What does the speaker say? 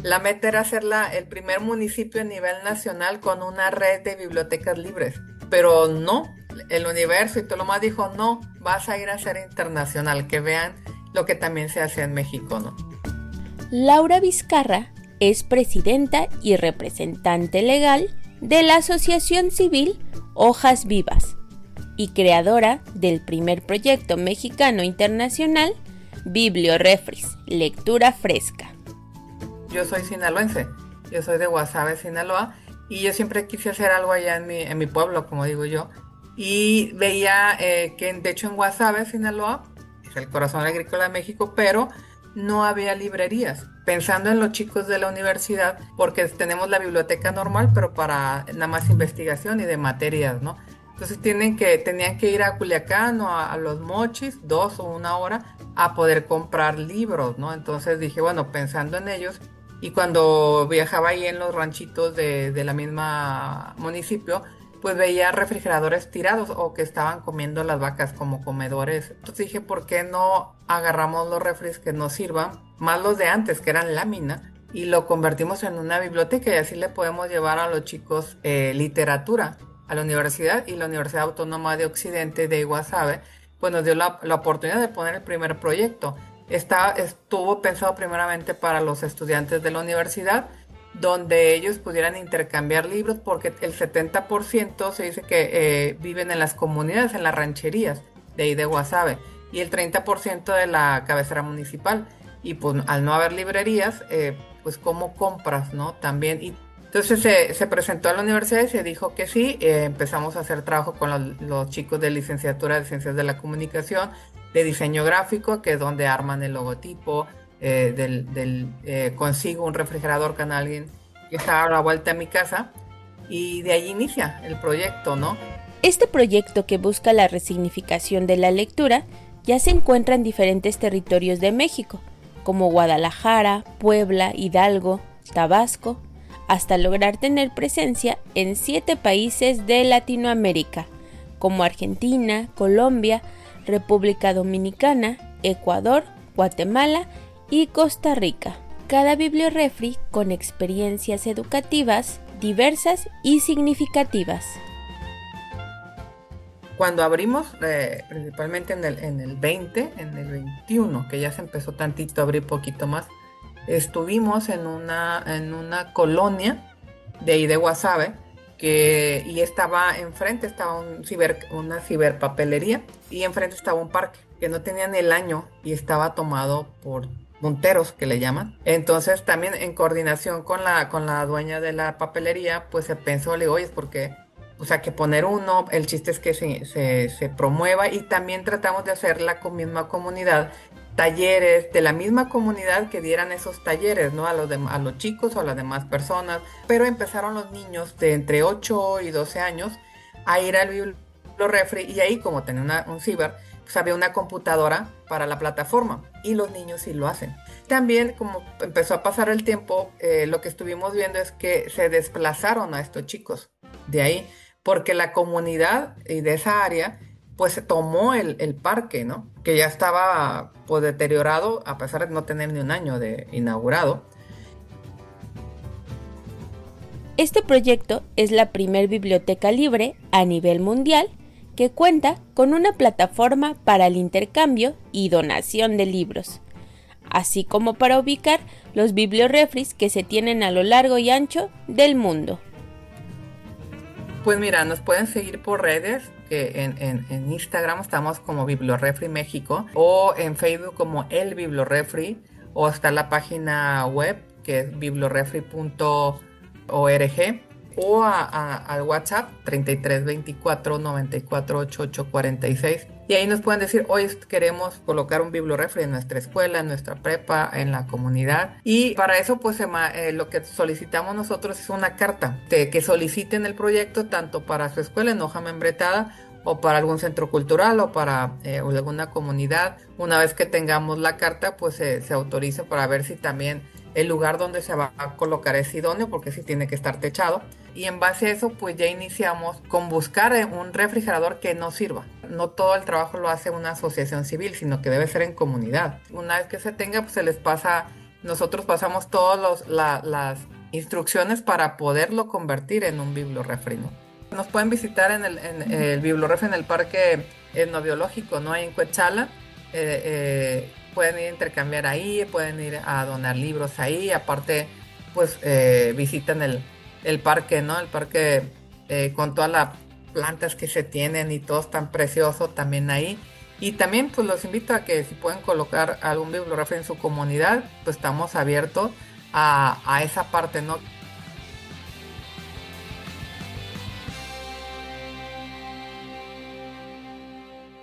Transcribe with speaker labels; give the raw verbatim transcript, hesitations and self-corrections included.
Speaker 1: La meta era ser la- el primer municipio a nivel nacional con una red de bibliotecas libres, pero no, el universo y todo lo más dijo, no, vas a ir a ser internacional, que vean lo que también se hace en México, ¿no?
Speaker 2: Laura Vizcarra es presidenta y representante legal de la Asociación Civil Hojas Vivas y creadora del primer proyecto mexicano internacional Bibliorefris, lectura fresca.
Speaker 1: Yo soy sinaloense, yo soy de Guasave, Sinaloa, y yo siempre quise hacer algo allá en mi, en mi pueblo, como digo yo, y veía eh, que de hecho en Guasave, Sinaloa, es el corazón agrícola de México, pero no había librerías. Pensando en los chicos de la universidad, porque tenemos la biblioteca normal, pero para nada más investigación y de materias, ¿no? Entonces tienen que, tenían que ir a Culiacán o a, a Los Mochis, dos o una hora, a poder comprar libros, ¿no? Entonces dije, bueno, pensando en ellos, y cuando viajaba ahí en los ranchitos de, de la misma municipio, pues veía refrigeradores tirados o que estaban comiendo las vacas como comedores. Entonces dije, ¿por qué no agarramos los refres que nos sirvan, más los de antes, que eran lámina, y lo convertimos en una biblioteca y así le podemos llevar a los chicos eh, literatura a la universidad? Y la Universidad Autónoma de Occidente de Guasave pues nos dio la, la oportunidad de poner el primer proyecto. Está, estuvo pensado primeramente para los estudiantes de la universidad, donde ellos pudieran intercambiar libros, porque el setenta por ciento se dice que eh, viven en las comunidades, en las rancherías de ahí de Guasave, y el treinta por ciento de la cabecera municipal. Y pues al no haber librerías, eh, pues cómo compras, ¿no? También. Y entonces se, se presentó a la universidad y se dijo que sí. Eh, empezamos a hacer trabajo con los, los chicos de licenciatura de Ciencias de la Comunicación, de diseño gráfico, que es donde arman el logotipo, eh, del, del eh, consigo un refrigerador con alguien que está a la vuelta de mi casa, y de ahí inicia el proyecto, ¿no?
Speaker 2: Este proyecto, que busca la resignificación de la lectura, ya se encuentra en diferentes territorios de México, como Guadalajara, Puebla, Hidalgo, Tabasco, hasta lograr tener presencia en siete países de Latinoamérica, como Argentina, Colombia, República Dominicana, Ecuador, Guatemala y Costa Rica. Cada bibliorefri con experiencias educativas diversas y significativas.
Speaker 1: Cuando abrimos, eh, principalmente en el, en el veinte, en el veintiuno, que ya se empezó tantito a abrir poquito más, estuvimos en una, en una colonia de ahí de Guasave, que, y estaba enfrente, estaba un ciber, una ciberpapelería, y enfrente estaba un parque que no tenía ni el año y estaba tomado por punteros, que le llaman. Entonces también en coordinación con la, con la dueña de la papelería, pues se pensó, le digo, oye, es porque, o sea, que poner uno, el chiste es que se, se, se promueva, y también tratamos de hacer la misma comunidad, talleres de la misma comunidad que dieran esos talleres, ¿no? A los, de, a los chicos o a las demás personas. Pero empezaron los niños de entre ocho y doce años a ir al bibliorefri, y ahí, como tenía una, un ciber, pues había una computadora para la plataforma, y los niños sí lo hacen. También, como empezó a pasar el tiempo, eh, lo que estuvimos viendo es que se desplazaron a estos chicos de ahí, porque la comunidad y de esa área pues tomó el, el parque, ¿no? Que ya estaba pues deteriorado, a pesar de no tener ni un año de inaugurado.
Speaker 2: Este proyecto es la primer biblioteca libre a nivel mundial que cuenta con una plataforma para el intercambio y donación de libros, así como para ubicar los bibliorefris que se tienen a lo largo y ancho del mundo.
Speaker 1: Pues mira, nos pueden seguir por redes, que en, en, en Instagram estamos como Bibliorefri México, o en Facebook como El Bibliorefri, o está la página web que es bibliorefri punto org, o a, a, al WhatsApp treinta y tres veinticuatro noventa y cuatro ochenta y ocho cuarenta y seis, y ahí nos pueden decir, hoy queremos colocar un bibliorefri en nuestra escuela, en nuestra prepa, en la comunidad, y para eso pues eh, lo que solicitamos nosotros es una carta de que soliciten el proyecto tanto para su escuela en hoja membretada, o para algún centro cultural, o para eh, alguna comunidad. Una vez que tengamos la carta, pues eh, se autoriza para ver si también el lugar donde se va a colocar es idóneo, porque sí tiene que estar techado. Y en base a eso, pues ya iniciamos con buscar un refrigerador que no sirva. No todo el trabajo lo hace una asociación civil, sino que debe ser en comunidad. Una vez que se tenga, pues se les pasa nosotros pasamos todas la, las instrucciones para poderlo convertir en un bibliorefri, ¿no? Nos pueden visitar en el, en el bibliorefri en el parque etnobiológico, ¿no? Ahí en Coetzalan. Eh, eh, pueden ir a intercambiar ahí, pueden ir a donar libros ahí, aparte pues eh, visitan el, el parque, ¿no? El parque eh, con todas las plantas que se tienen y todo es tan precioso también ahí. Y también pues los invito a que si pueden colocar algún bibliorefri en su comunidad, pues estamos abiertos a, a esa parte, ¿no?